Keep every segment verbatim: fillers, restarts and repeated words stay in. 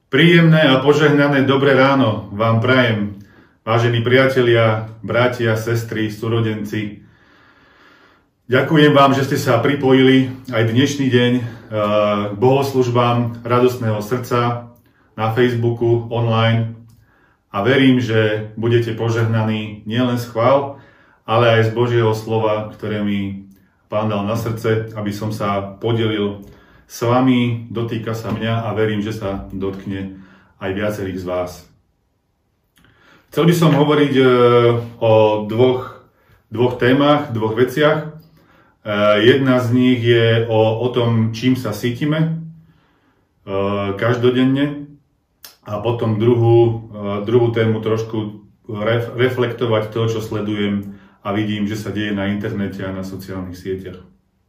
Príjemné a požehnané dobré ráno vám prajem, vážení priatelia, bratia, sestry, súrodenci. Ďakujem vám, že ste sa pripojili aj dnešný deň k bohoslužbám radostného srdca na Facebooku online a verím, že budete požehnaní nielen z chvál, ale aj z Božieho slova, ktoré mi Pán dal na srdce, aby som sa podelil s vami, dotýka sa mňa a verím, že sa dotkne aj viacerých z vás. Chcel by som hovoriť o dvoch, dvoch témach, dvoch veciach. Jedna z nich je o, o tom, čím sa cítime každodenne a potom druhú, druhú tému trošku ref, reflektovať to, čo sledujem a vidím, že sa deje na internete a na sociálnych sieťach.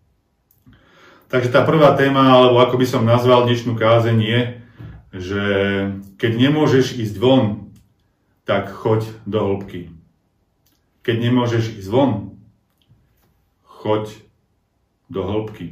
Takže tá prvá téma, alebo ako by som nazval dnešnú kázeň, je, že keď nemôžeš ísť von, tak choď do hĺbky. Keď nemôžeš ísť von, choď do hĺbky.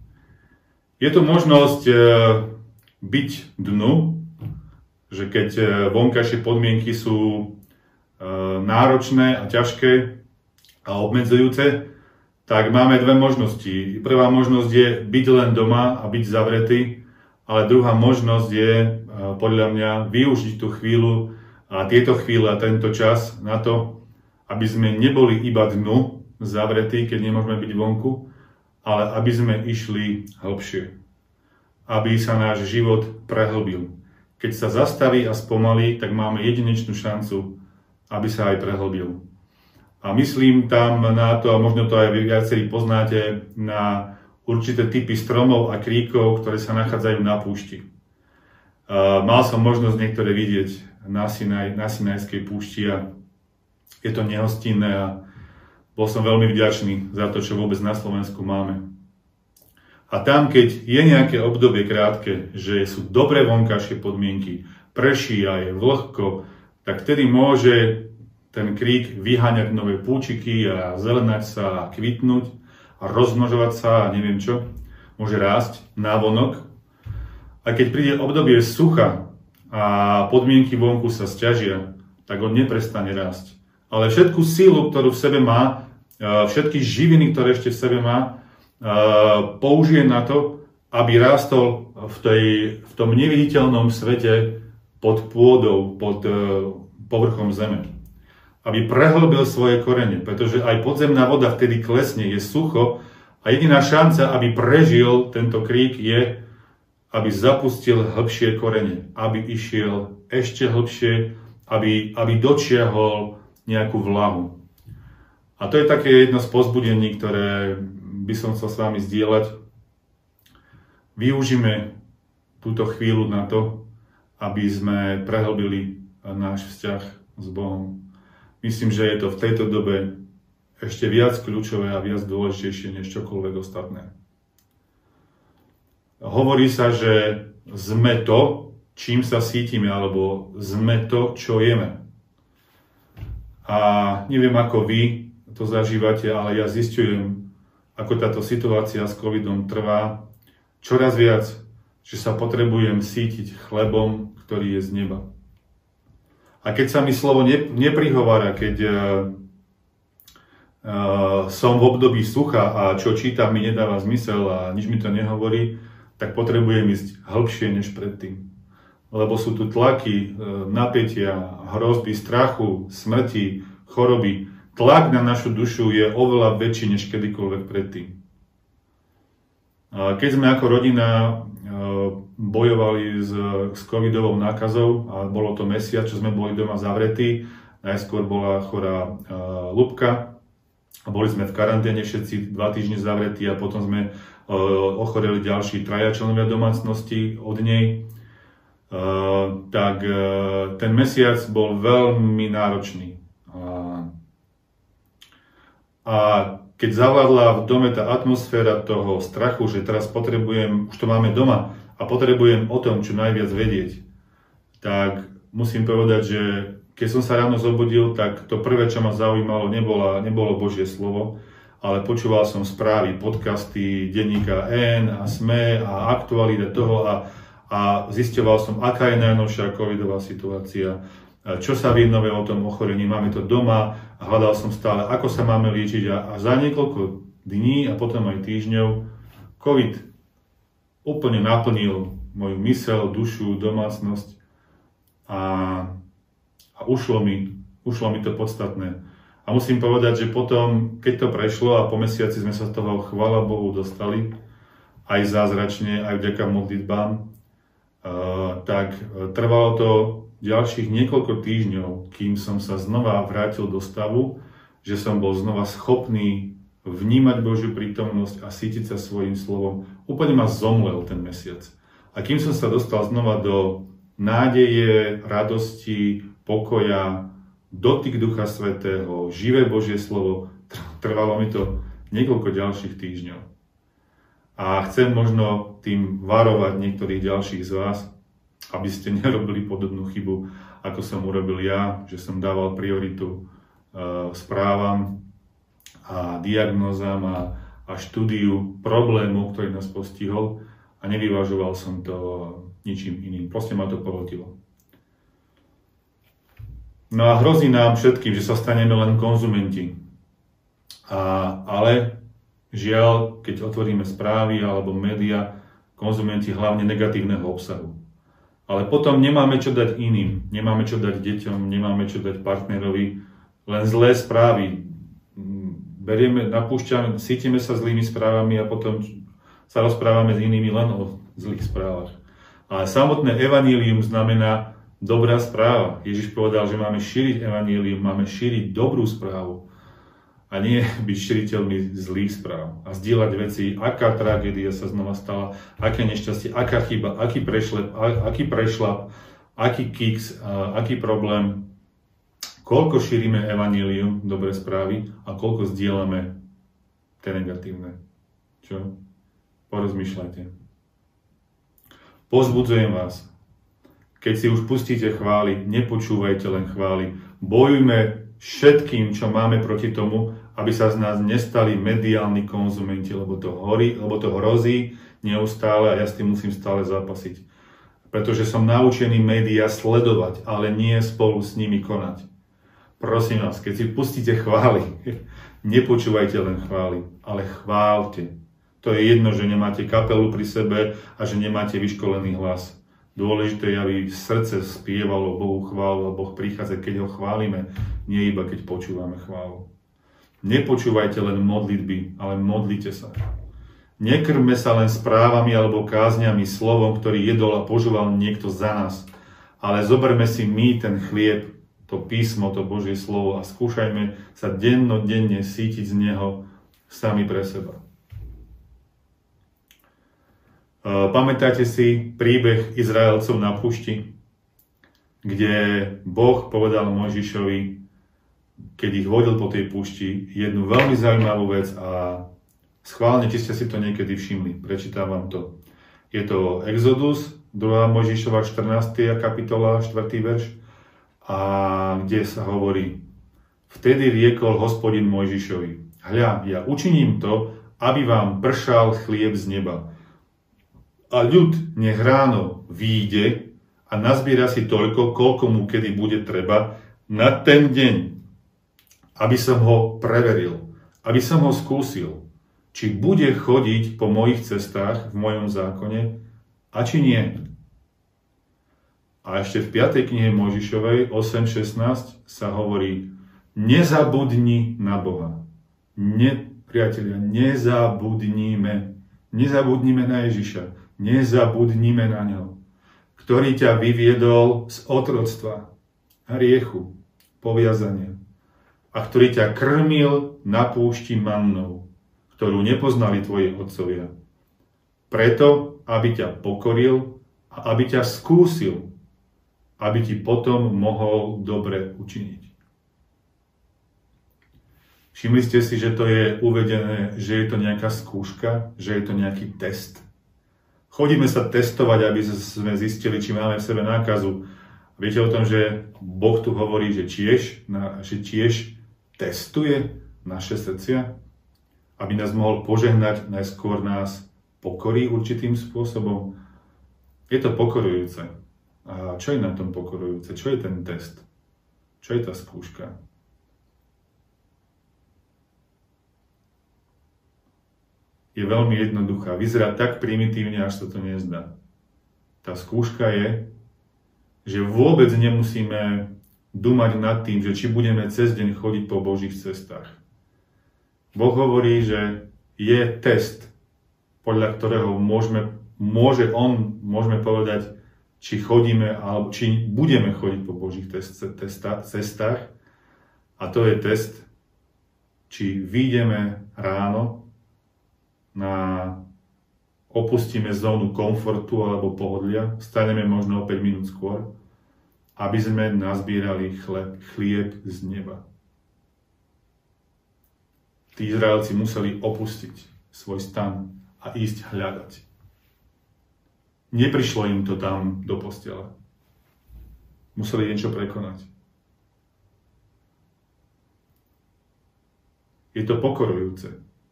Je to možnosť byť dnu, že keď vonkajšie podmienky sú náročné a ťažké a obmedzujúce, tak máme dve možnosti. Prvá možnosť je byť len doma a byť zavretý, ale druhá možnosť je podľa mňa využiť tú chvíľu a tieto chvíle a tento čas na to, aby sme neboli iba dnu zavretí, keď nemôžeme byť vonku, ale aby sme išli hlbšie. Aby sa náš život prehlbil. Keď sa zastaví a spomalí, tak máme jedinečnú šancu, aby sa aj prehlbil. A myslím tam na to, a možno to aj viacerí poznáte, na určité typy stromov a kríkov, ktoré sa nachádzajú na púšti. Uh, mal som možnosť niektoré vidieť na, Sinaj, na Sinajskej púšti a je to nehostinné a bol som veľmi vďačný za to, čo vôbec na Slovensku máme. A tam, keď je nejaké obdobie krátke, že sú dobré vonkajšie podmienky, prší a je vlhko, tak vtedy môže ten krík vyháňať nové púčiky a zelenať sa a kvitnúť a rozmnožovať sa a neviem čo. Môže rásť návonok. A keď príde obdobie sucha a podmienky vonku sa sťažia, tak on neprestane rásť. Ale všetku sílu, ktorú v sebe má, všetky živiny, ktoré ešte v sebe má, použije na to, aby rástol v, tej, v tom neviditeľnom svete pod pôdou, pod povrchom zeme. Aby prehlbil svoje korene, pretože aj podzemná voda vtedy klesne, je sucho a jediná šanca, aby prežil tento krík, je, aby zapustil hlbšie korene, aby išiel ešte hlbšie, aby, aby dočiahol nejakú vlahu. A to je také jedno z povzbudení, ktoré by som chcel s vami zdieľať. Využíme túto chvíľu na to, aby sme prehlbili náš vzťah s Bohom. Myslím, že je to v tejto dobe ešte viac kľúčové a viac dôležitejšie než čokoľvek ostatné. Hovorí sa, že sme to, čím sa cítime, alebo sme to, čo jeme. A neviem, ako vy to zažívate, ale ja zistujem, ako táto situácia s covidom trvá čoraz viac, že sa potrebujem cítiť chlebom, ktorý je z neba. A keď sa mi slovo neprihovára, keď uh, uh, som v období sucha a čo čítam mi nedáva zmysel a nič mi to nehovorí, tak potrebujem ísť hlbšie než predtým. Lebo sú tu tlaky, uh, napätia, hrozby, strachu, smrti, choroby. Tlak na našu dušu je oveľa väčší než kedykoľvek predtým. Uh, keď sme ako rodina bojovali s, s covidovou nákazou a bolo to mesiac, čo sme boli doma zavretí. Najskôr bola chorá uh, Ľubka a boli sme v karanténe všetci dva týždne zavretí a potom sme uh, ochoreli ďalší traja členovia domácnosti od nej. Uh, tak uh, ten mesiac bol veľmi náročný. Uh, a keď zavládla v dome tá atmosféra toho strachu, že teraz potrebujem, už to máme doma, a potrebujem o tom čo najviac vedieť, tak musím povedať, že keď som sa ráno zobudil, tak to prvé, čo ma zaujímalo, nebolo, nebolo Božie slovo, ale počúval som správy, podcasty, denníka N a SME a aktualita toho a, a zisťoval som, aká je najnovšia covidová situácia, čo sa vie nové o tom ochorení, máme to doma a hľadal som stále, ako sa máme liečiť a, a za niekoľko dní a potom aj týždňov COVID úplne naplnil moju myseľ, dušu, domácnosť a, a ušlo mi, ušlo mi to podstatné. A musím povedať, že potom, keď to prešlo a po mesiaci sme sa z toho, chvála Bohu, dostali, aj zázračne, aj vďaka modlitbám, uh, tak trvalo to ďalších niekoľko týždňov, kým som sa znova vrátil do stavu, že som bol znova schopný vnímať Božiu prítomnosť a cítiť sa svojím slovom. Úplne ma zomlel ten mesiac. A kým som sa dostal znova do nádeje, radosti, pokoja, dotyk Ducha Svätého, živé Božie slovo, trvalo mi to niekoľko ďalších týždňov. A chcem možno tým varovať niektorých ďalších z vás, aby ste nerobili podobnú chybu, ako som urobil ja, že som dával prioritu uh, správam a diagnózam a, a štúdiu problému, ktorý nás postihol a nevyvažoval som to ničím iným. Proste ma to pohltilo. No a hrozí nám všetkým, že sa staneme len konzumenti. A, ale žiaľ, keď otvoríme správy alebo médiá, konzumenti hlavne negatívneho obsahu. Ale potom nemáme čo dať iným, nemáme čo dať deťom, nemáme čo dať partnerovi, len zlé správy. Berieme, napúšťame, cítime sa zlými správami a potom sa rozprávame s inými len o zlých správach. Ale samotné evanílium znamená dobrá správa. Ježiš povedal, že máme šíriť evanílium, máme šíriť dobrú správu a nie byť šíriteľmi zlých správ a zdieľať veci, aká tragédia sa znova stala, aké nešťastie, aká chyba, aký prešlep, aký prešlap, aký kiks, aký problém, koľko šírime evanílium, dobré správy a koľko zdieľame tie negatívne. Čo? Porozmýšľajte. Pozbudzujem vás. Keď si už pustíte chvály, nepočúvajte len chvály. Bojujme všetkým, čo máme proti tomu, aby sa z nás nestali mediálni konzumenti, lebo to horí, lebo to hrozí neustále a ja s tým musím stále zápasiť. Pretože som naučený médiá sledovať, ale nie spolu s nimi konať. Prosím vás, keď si pustíte chvály, nepočúvajte len chvály, ale chválte. To je jedno, že nemáte kapelu pri sebe a že nemáte vyškolený hlas. Dôležité je, aby srdce spievalo Bohu chválu a Boh prichádza, keď ho chválime, nie iba keď počúvame chválu. Nepočúvajte len modlitby, ale modlite sa. Nekrmme sa len správami alebo kázňami, slovom, ktorý jedol a požúval niekto za nás, ale zoberme si my ten chlieb, to písmo, to Božie slovo a skúšajme sa dennodenne sítiť z neho sami pre seba. Pamätáte si príbeh Izraelcov na púšti, kde Boh povedal Mojžišovi, keď ich vodil po tej púšti, jednu veľmi zaujímavú vec a schválne, či ste si to niekedy všimli. Prečítam vám to. Je to Exodus, druhá Mojžišova štrnásta kapitola, štvrtý verš, a kde sa hovorí: Vtedy riekol Hospodin Mojžišovi: Hľa, ja učiním to, aby vám pršal chlieb z neba. A ľud nech ráno výjde a nazbiera si toľko, koľko mu kedy bude treba na ten deň, aby som ho preveril, aby som ho skúsil, či bude chodiť po mojich cestách v mojom zákone a či nie. A ešte v piatej knihe Mojžišovej osem šestnásť sa hovorí: nezabudni na Boha. Ne, priatelia, nezabudnime. Nezabudnime na Ježiša. Nezabudnime na ňo, ktorý ťa vyviedol z otroctva, hriechu, poviazania a ktorý ťa krmil na púšti mannou, ktorú nepoznali tvoji otcovia. Preto, aby ťa pokoril a aby ťa skúsil, aby ti potom mohol dobre učiniť. Všimli ste si, že to je uvedené, že je to nejaká skúška, že je to nejaký test? Chodíme sa testovať, aby sme zistili, či máme v sebe nákazu. Viete o tom, že Boh tu hovorí, že tiež, že tiež testuje naše srdcia, aby nás mohol požehnať, najskôr nás pokorí určitým spôsobom. Je to pokorujúce. A čo je na tom pokorujúce? Čo je ten test? Čo je tá skúška? Je veľmi jednoduchá. Vyzerá tak primitívne, až sa to nezdá. Tá skúška je, že vôbec nemusíme dúmať nad tým, že či budeme cez deň chodiť po Božích cestách. Boh hovorí, že je test, podľa ktorého môžeme, môže on, môžeme povedať, či chodíme, alebo či budeme chodiť po Božích cestách. A to je test, či vyjdeme ráno, na, opustíme zónu komfortu alebo pohodlia, staneme možno o päť minút skôr, aby sme nazbierali chleb, chlieb z neba. Tí Izraelci museli opustiť svoj stan a ísť hľadať. Neprišlo im to tam do postele. Museli niečo prekonať. Je to pokorujúce.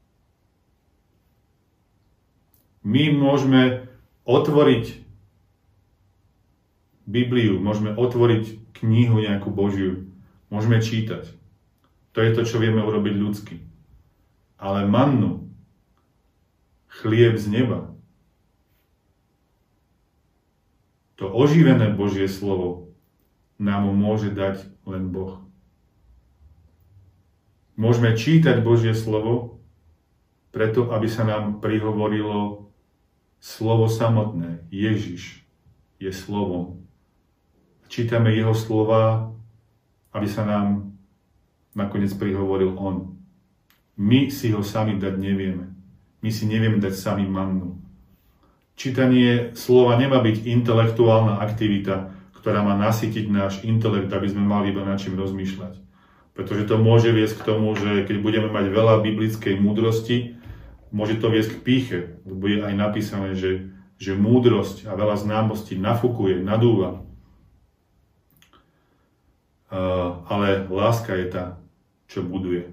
My môžeme otvoriť Bibliu, môžeme otvoriť knihu nejakú Božiu, môžeme čítať. To je to, čo vieme urobiť ľudsky. Ale mannu, chlieb z neba, to oživené Božie slovo nám môže dať len Boh. Môžeme čítať Božie slovo preto, aby sa nám prihovorilo slovo samotné. Ježiš je slovom. Čítame jeho slova, aby sa nám nakoniec prihovoril on. My si ho sami dať nevieme. My si nevieme dať sami mannu. Čítanie slova nemá byť intelektuálna aktivita, ktorá má nasytiť náš intelekt, aby sme mali iba nad čím rozmýšľať. Pretože to môže viesť k tomu, že keď budeme mať veľa biblickej múdrosti, môže to viesť k pýche. Bude aj napísané, že, že múdrosť a veľa známostí nafúkuje, nadúva. Uh, ale láska je tá, čo buduje.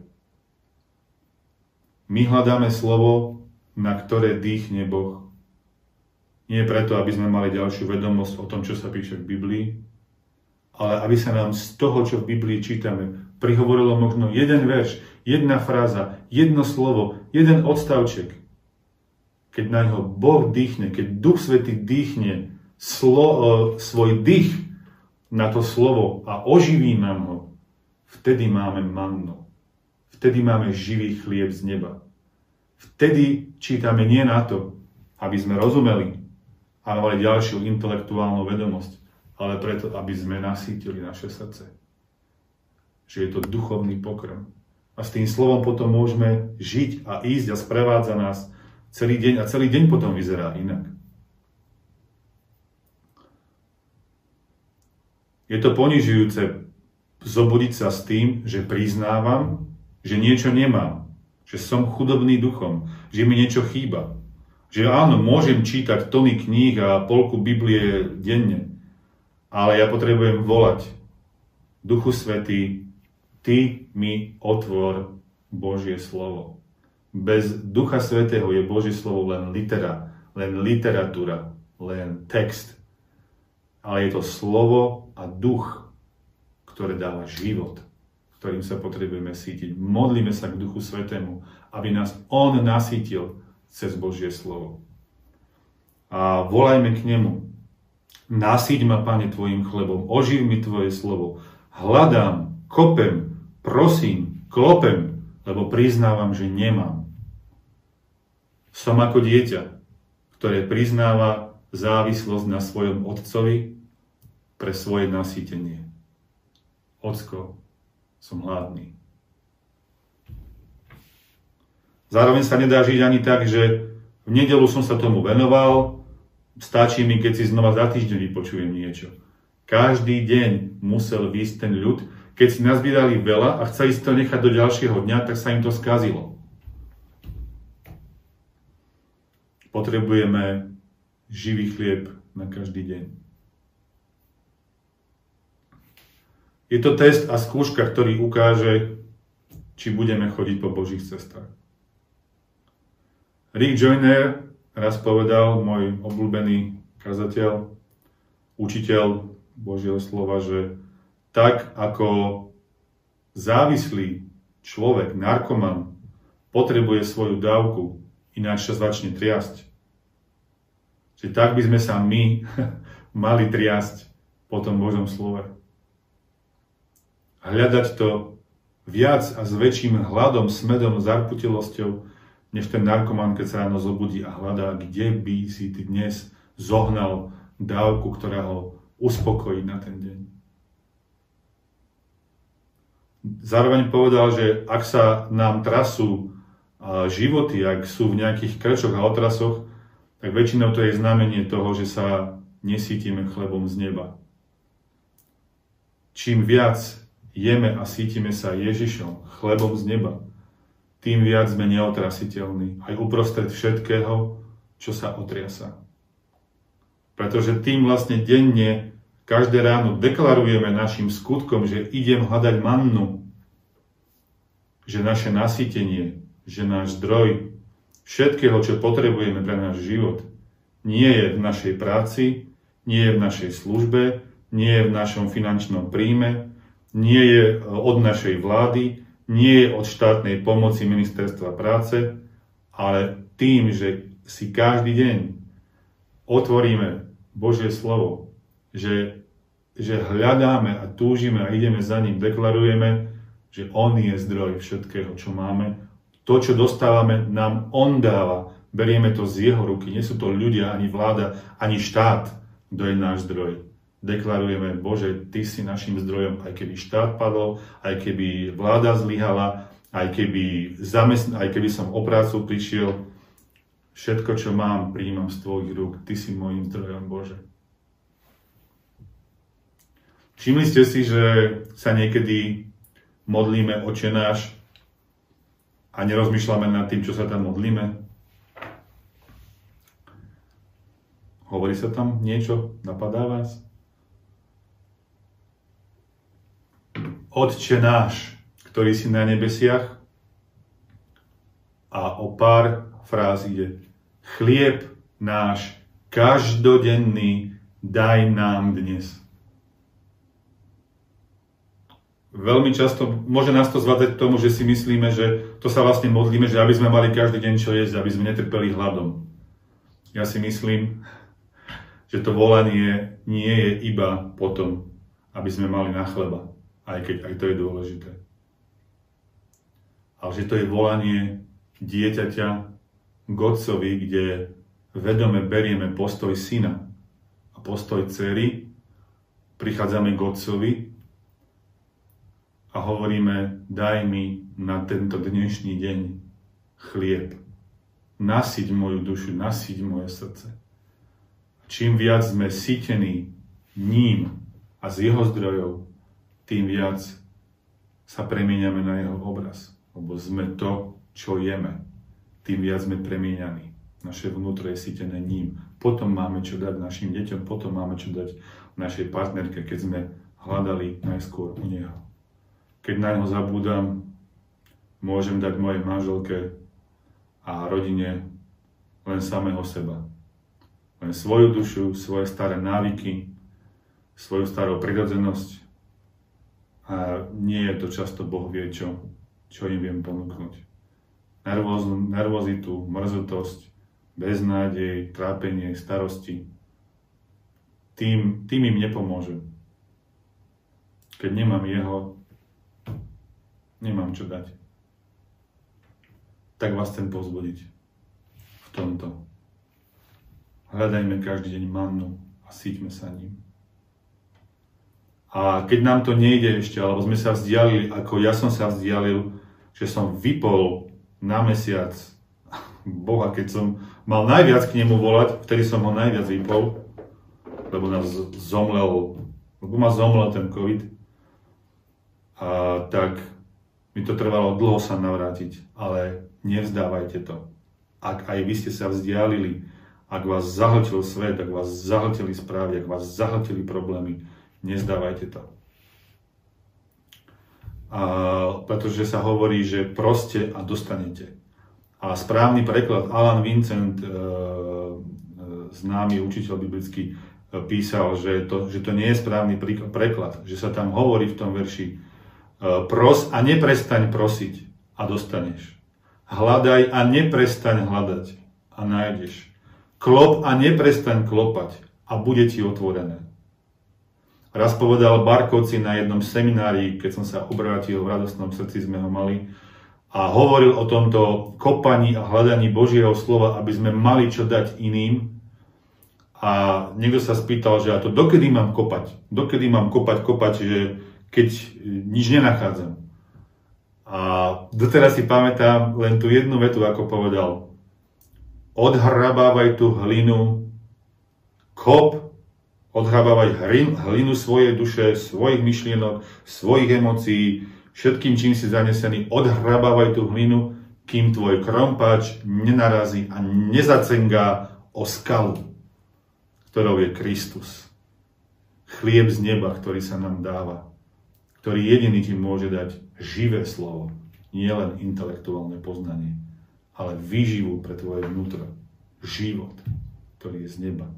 My hľadáme slovo, na ktoré dýchne Boh. Nie preto, aby sme mali ďalšiu vedomosť o tom, čo sa píše v Biblii, ale aby sa nám z toho, čo v Biblii čítame, prihovorilo možno jeden verš, jedna fráza, jedno slovo, jeden odstavček. Keď na ňo Boh dýchne, keď Duch Svätý dýchne slo, svoj dých na to slovo a oživí nám ho, vtedy máme mannu. Vtedy máme živý chlieb z neba. Vtedy čítame nie na to, aby sme rozumeli a mali ďalšiu intelektuálnu vedomosť, ale preto, aby sme nasýtili naše srdce. Že je to duchovný pokrm. A s tým slovom potom môžeme žiť a ísť a sprevádza nás celý deň a celý deň potom vyzerá inak. Je to ponižujúce zobudiť sa s tým, že priznávam, že niečo nemám, že som chudobný duchom, že mi niečo chýba. Že áno, môžem čítať tony kníh a polku Biblie denne, ale ja potrebujem volať Duchu Svätý, Ty mi otvor Božie slovo. Bez Ducha Svätého je Božie slovo len litera, len literatúra, len text. Ale je to slovo a duch, ktoré dáva život, ktorým sa potrebujeme sítiť. Modlíme sa k Duchu Svätému, aby nás on nasítil cez Božie slovo. A volajme k nemu. Nasíť ma, Pane, tvojim chlebom, oživ mi tvoje slovo. Hľadám, kopem, prosím, klopem, lebo priznávam, že nemám. Som ako dieťa, ktoré priznáva závislosť na svojom otcovi pre svoje nasýtenie. Ocko, som hladný. Zároveň sa nedá žiť ani tak, že v nedeľu som sa tomu venoval, stačí mi, keď si znova za týždeň vypočujem niečo. Každý deň musel výjsť ten ľud. Keď si nazbierali veľa a chceli si to nechať do ďalšieho dňa, tak sa im to skazilo. Potrebujeme živý chlieb na každý deň. Je to test a skúška, ktorý ukáže, či budeme chodiť po Božích cestách. Rick Joyner raz povedal, môj obľúbený kazateľ, učiteľ Božieho slova, že tak ako závislý človek, narkoman, potrebuje svoju dávku, ináč sa začne triasť. Čiže tak by sme sa my mali triasť po tom Božom slove. Hľadať to viac a s väčším hladom, smedom, zarputilosťou, než ten narkoman, keď sa ráno zobudí a hľadá, kde by si ty dnes zohnal dávku, ktorá ho uspokojí na ten deň. Zároveň povedal, že ak sa nám trasú životy, ak sú v nejakých krčoch a otrasoch, tak väčšinou to je znamenie toho, že sa nesítime chlebom z neba. Čím viac jeme a sítime sa Ježišom, chlebom z neba, tým viac sme neotrasiteľní aj uprostred všetkého, čo sa otriasa. Pretože tým vlastne denne, každé ráno deklarujeme našim skutkom, že idem hľadať mannu, že naše nasýtenie, že náš zdroj všetkého, čo potrebujeme pre náš život, nie je v našej práci, nie je v našej službe, nie je v našom finančnom príjme, nie je od našej vlády, nie je od štátnej pomoci ministerstva práce, ale tým, že si každý deň otvoríme Božie slovo, že, že hľadáme a túžime a ideme za ním, deklarujeme, že on je zdroj všetkého, čo máme. To, čo dostávame, nám on dáva. Berieme to z jeho ruky. Nie sú to ľudia, ani vláda, ani štát, kto je náš zdroj. Deklarujeme, Bože, ty si našim zdrojom, aj keby štát padol, aj keby vláda zlyhala, aj keby, zamestn- aj keby som o prácu prišiel. Všetko, čo mám, prijímam z tvojich rúk. Ty si môjim zdrojom, Bože. Všimli ste si, že sa niekedy modlíme Otče náš a nerozmýšľame nad tým, čo sa tam modlíme? Hovorí sa tam niečo? Napadá vás? Otče náš, ktorý si na nebesiach, a o pár fráz ide. Chlieb náš každodenný daj nám dnes. Veľmi často môže nás to zvádzať k tomu, že si myslíme, že to sa vlastne modlíme, že aby sme mali každý deň čo jesť, aby sme netrpeli hladom. Ja si myslím, že to volanie nie je iba potom, aby sme mali na chleba, aj keď aj to je dôležité. Ale že to je volanie dieťaťa k Otcovi, kde vedome berieme postoj syna a postoj dcery, prichádzame k Otcovi a hovoríme, daj mi na tento dnešný deň chlieb. Nasyť moju dušu, nasyť moje srdce. Čím viac sme sytení ním a z jeho zdrojov, tým viac sa premieňame na jeho obraz. Lebo sme to, čo jeme. Tým viac sme premieňaní. Naše vnútro je sytené ním. Potom máme čo dať našim deťom, potom máme čo dať našej partnerke, keď sme hľadali najskôr u neho. Keď na neho zabúdam, môžem dať mojej manželke a rodine len samého seba. Len svoju dušu, svoje staré návyky, svoju starú prirodzenosť. A nie je to často Boh vie čo, čo im viem ponúknuť. Nervóz, nervozitu, mrzutosť, beznádej, trápenie, starosti. Tým, tým im nepomôžem. Keď nemám jeho, nemám čo dať. Tak vás chcem povzbudiť v tomto. Hľadajme každý deň mannu a síťme sa ním. A keď nám to nejde ešte, alebo sme sa vzdialili, ako ja som sa vzdialil, že som vypol na mesiac Boha, keď som mal najviac k nemu volať, vtedy som ho najviac vypol, lebo nás zomlel, lebo ma zomlel ten COVID. A tak mi to trvalo dlho sa navrátiť, ale nevzdávajte to. Ak aj vy ste sa vzdialili, ak vás zahltil svet, ak vás zahltili správy, ak vás zahltili problémy, nezdávajte to. A pretože sa hovorí, že proste a dostanete. A správny preklad Alan Vincent e, e, známy učiteľ biblický písal, že to, že to nie je správny preklad, že sa tam hovorí v tom verši pros a neprestaň prosiť a dostaneš. Hľadaj a neprestaň hľadať a nájdeš. Klop a neprestaň klopať a bude ti otvorené. Raz povedal Barkovci na jednom seminári, keď som sa obrátil, v radostnom srdci sme ho mali, a hovoril o tomto kopaní a hľadaní Božieho slova, aby sme mali čo dať iným. A niekto sa spýtal, že a to dokedy mám kopať? Dokedy mám kopať, kopať, že keď nič nenachádzam? A doteraz si pamätám len tú jednu vetu, ako povedal. Odhrabávaj tú hlinu, kop, odhrabávaj hlinu svojej duše, svojich myšlienok, svojich emócií, všetkým, čím si zanesený, odhrabávaj tú hlinu, kým tvoj krompáč nenarazí a nezacengá o skalu, ktorou je Kristus. Chlieb z neba, ktorý sa nám dáva, ktorý jediný ti môže dať živé slovo, nie len intelektuálne poznanie, ale výživu pre tvoje vnútro, život, ktorý je z neba.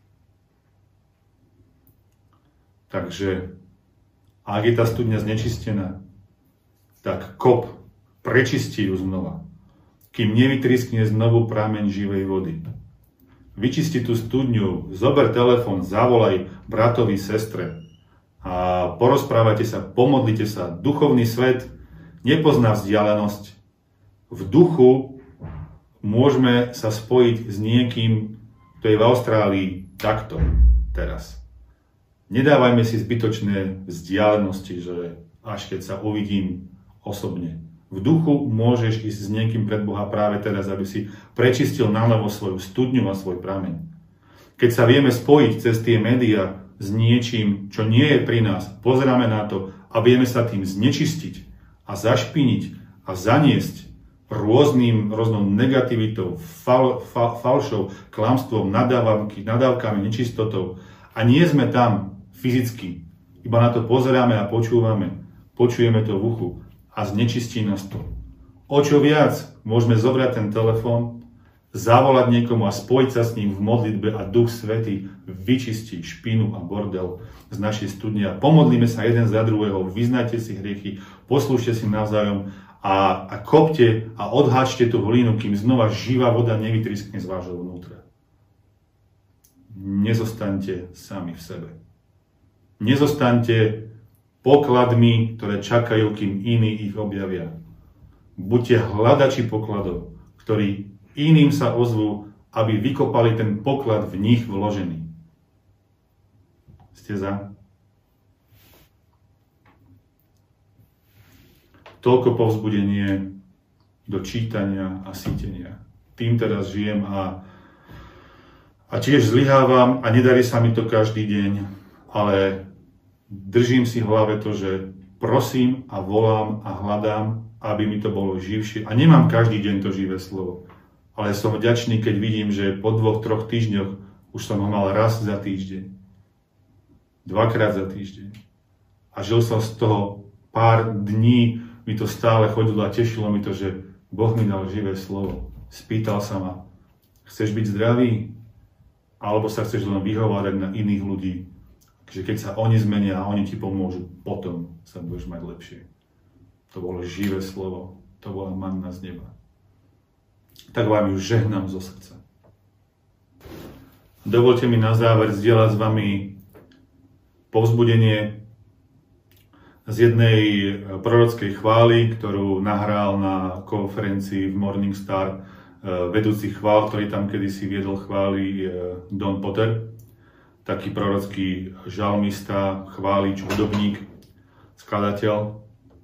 Takže, ak je tá studňa znečistená, tak kop, prečisti ju znova, kým nevytriskne znovu prameň živej vody. Vyčisti tú studňu, zober telefón, zavolaj bratovi, sestre a porozprávajte sa, pomodlite sa. Duchovný svet nepozná vzdialenosť. V duchu môžeme sa spojiť s niekým, kto je v Austrálii takto teraz. Nedávajme si zbytočné vzdialenosti, že až keď sa uvidím osobne. V duchu môžeš ísť s niekým pred Boha práve teraz, aby si prečistil nanovo svoju studňu a svoj prameň. Keď sa vieme spojiť cez tie médiá s niečím, čo nie je pri nás, pozeráme na to a vieme sa tým znečistiť a zašpiniť a zaniesť rôznym, rôznou negativitou, fal, fal, falšou, klamstvom, nadávky, nadávkami, nečistotou. A nie sme tam fyzicky, iba na to pozeráme a počúvame, počujeme to v uchu. A znečistí nás to. O čo viac môžeme zobrať ten telefón, zavolať niekomu a spojiť sa s ním v modlitbe a Duch Svätý vyčistí špinu a bordel z našej studne. A pomodlíme sa jeden za druhého, vyznajte si hriechy, poslúžte si navzájom a, a kopte a odháčte tú hlinu, kým znova živá voda nevytriskne z vášho vnútra. Nezostaňte sami v sebe. Nezostaňte pokladmi, ktoré čakajú, kým iní ich objavia. Buďte hľadači pokladov, ktorí iným sa ozvú, aby vykopali ten poklad v nich vložený. Ste za? Toľko povzbudenie do čítania a sítenia. Tým teraz žijem a, a tiež zlyhávam a nedarí sa mi to každý deň, ale držím si v hlave to, že prosím a volám a hľadám, aby mi to bolo živšie. A nemám každý deň to živé slovo. Ale som vďačný, keď vidím, že po dvoch, troch týždňoch už som ho mal raz za týždeň. Dvakrát za týždeň. A žil som z toho pár dní, mi to stále chodilo a tešilo mi to, že Boh mi dal živé slovo. Spýtal sa ma, chceš byť zdravý? Alebo sa chceš len vyhovárať na iných ľudí? Že keď sa oni zmenia a oni ti pomôžu, potom sa budeš mať lepšie. To bolo živé slovo, to bola manna z neba. Tak vám ju žehnám zo srdca. Dovolte mi na záver zdieľať s vami povzbudenie z jednej prorockej chvály, ktorú nahral na konferencii v Morning Star vedúci chvál, ktorý tam kedysi viedol chvály, Don Potter. Taký prorocký žalmista, chválič, hudobník, skladateľ,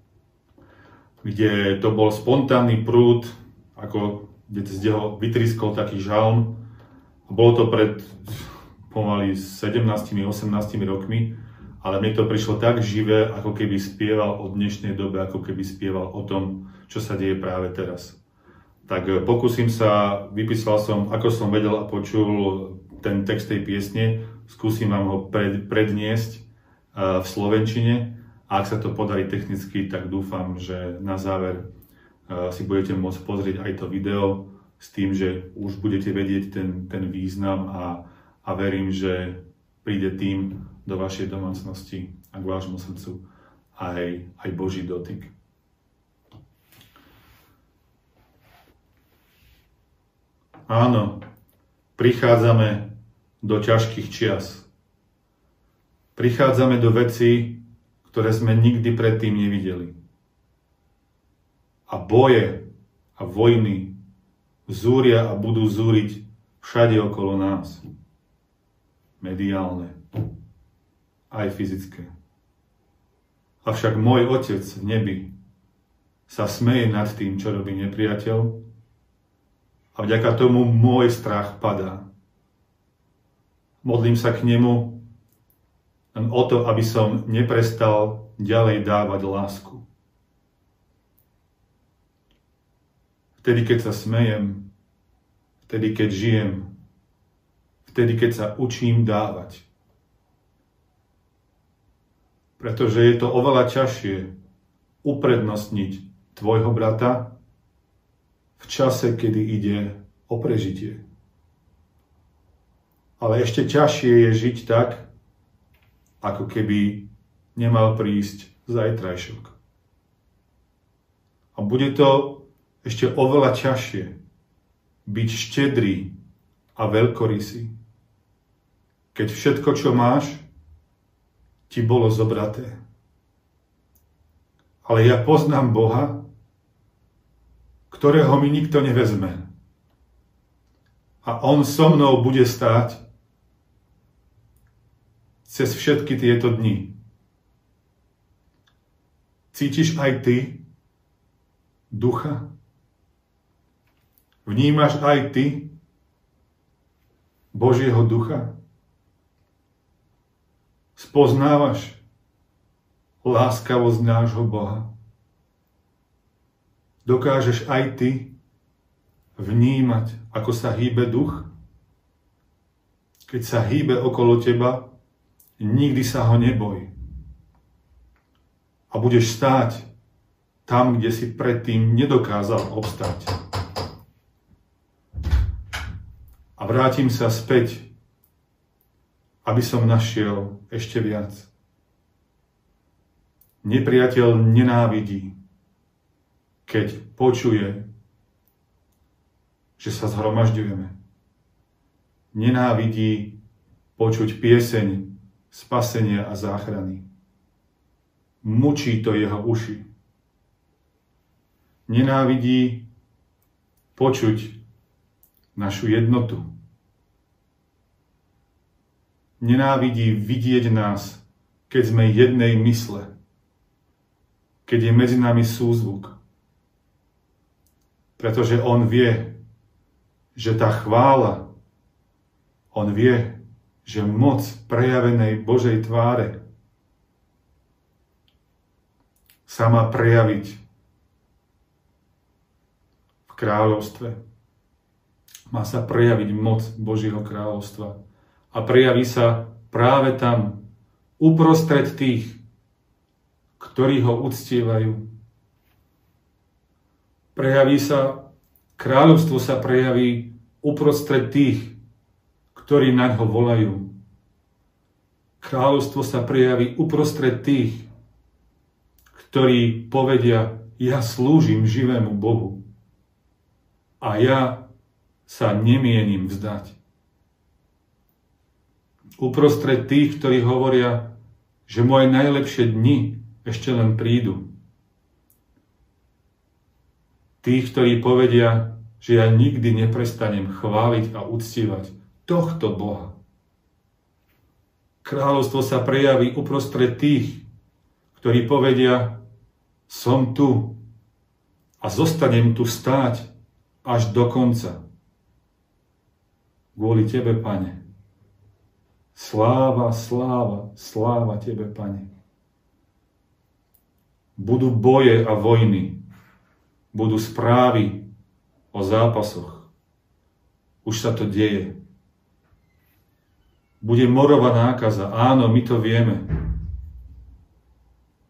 kde to bol spontánny prúd, ako kde z neho vytriskol taký žalm. Bolo to pred pomaly sedemnástimi osemnástimi rokmi, ale mne to prišlo tak živé, ako keby spieval o dnešnej dobe, ako keby spieval o tom, čo sa deje práve teraz. Tak pokúsim sa, vypísal som, ako som vedel a počul ten text tej piesne, skúsim vám ho pred, predniesť uh, v slovenčine a ak sa to podarí technicky, tak dúfam, že na záver uh, si budete môcť pozrieť aj to video s tým, že už budete vedieť ten, ten význam a, a verím, že príde tým do vašej domácnosti a k vášmu srdcu aj, aj Boží dotyk. Áno, prichádzame do ťažkých čias. Prichádzame do vecí, ktoré sme nikdy predtým nevideli. A boje a vojny zúria a budú zúriť všade okolo nás. Mediálne, aj fyzické. Avšak môj Otec v nebi sa smeje nad tým, čo robí nepriateľ, a vďaka tomu môj strach padá. Modlím sa k nemu len o to, aby som neprestal ďalej dávať lásku. Vtedy, keď sa smejem, vtedy, keď žijem, vtedy, keď sa učím dávať. Pretože je to oveľa ťažšie uprednostniť tvojho brata v čase, kedy ide o prežitie. Ale ešte ťažšie je žiť tak, ako keby nemal prísť zajtrajšok. A bude to ešte oveľa ťažšie byť štedrý a veľkorysý, keď všetko, čo máš, ti bolo zobraté. Ale ja poznám Boha, ktorého mi nikto nevezme. A on so mnou bude stáť cez všetky tieto dni. Cítiš aj ty ducha? Vnímaš aj ty Božieho ducha? Spoznávaš láskavosť nášho Boha? Dokážeš aj ty vnímať, ako sa hýbe duch? Keď sa hýbe okolo teba, nikdy sa ho neboj. A budeš stáť tam, kde si predtým nedokázal obstáť. A vrátim sa späť, aby som našiel ešte viac. Nepriateľ nenávidí, keď počuje, že sa zhromažďujeme. Nenávidí počuť pieseň spasenia a záchrany. Mučí to jeho uši. Nenávidí počuť našu jednotu. Nenávidí vidieť nás, keď sme jednej mysle, keď je medzi nami súzvuk. Pretože on vie, že tá chvála, on vie, že moc prejavenej Božej tváre sa má prejaviť v kráľovstve. Má sa prejaviť moc Božieho kráľovstva. A prejaví sa práve tam, uprostred tých, ktorí ho uctievajú. Prejaví sa, kráľovstvo sa prejaví uprostred tých, ktorí naň ho volajú. Kráľovstvo sa prejaví uprostred tých, ktorí povedia, ja slúžim živému Bohu a ja sa nemienim vzdať. Uprostred tých, ktorí hovoria, že moje najlepšie dni ešte len prídu. Tých, ktorí povedia, že ja nikdy neprestanem chváliť a uctievať tohto Boha. Kráľovstvo sa prejaví uprostred tých, ktorí povedia, som tu a zostanem tu stáť až do konca. Kvôli Tebe, Pane. Sláva, sláva, sláva Tebe, Pane. Budú boje a vojny. Budú správy o zápasoch. Už sa to deje. Bude morová nákaza. Áno, my to vieme.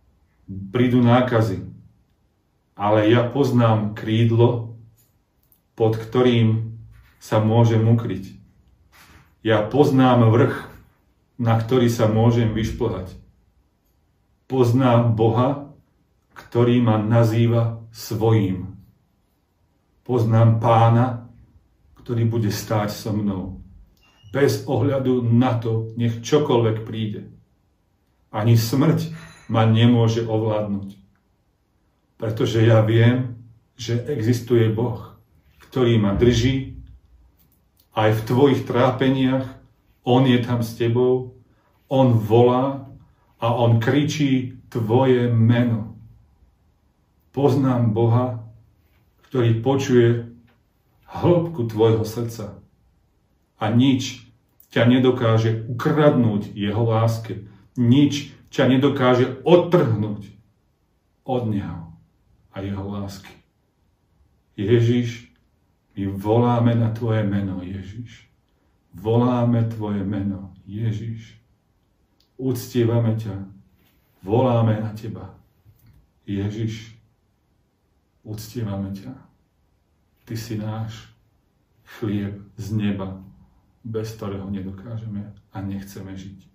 Prídu nákazy. Ale ja poznám krídlo, pod ktorým sa môžem ukryť. Ja poznám vrch, na ktorý sa môžem vyšplhať. Poznám Boha, ktorý ma nazýva svojím. Poznám Pána, ktorý bude stáť so mnou. Bez ohľadu na to, nech čokoľvek príde. Ani smrť ma nemôže ovládnuť. Pretože ja viem, že existuje Boh, ktorý ma drží. Aj v tvojich trápeniach on je tam s tebou. On volá a on kričí tvoje meno. Poznám Boha, ktorý počuje hĺbku tvojho srdca. A nič ťa nedokáže ukradnúť jeho láske. Nič ťa nedokáže odtrhnúť od neho a jeho lásky. Ježiš, my voláme na tvoje meno, Ježiš. Voláme tvoje meno, Ježiš. Uctievame ťa. Voláme na teba. Ježiš, uctievame ťa. Ty si náš chlieb z neba, bez ktorého nedokážeme a nechceme žiť.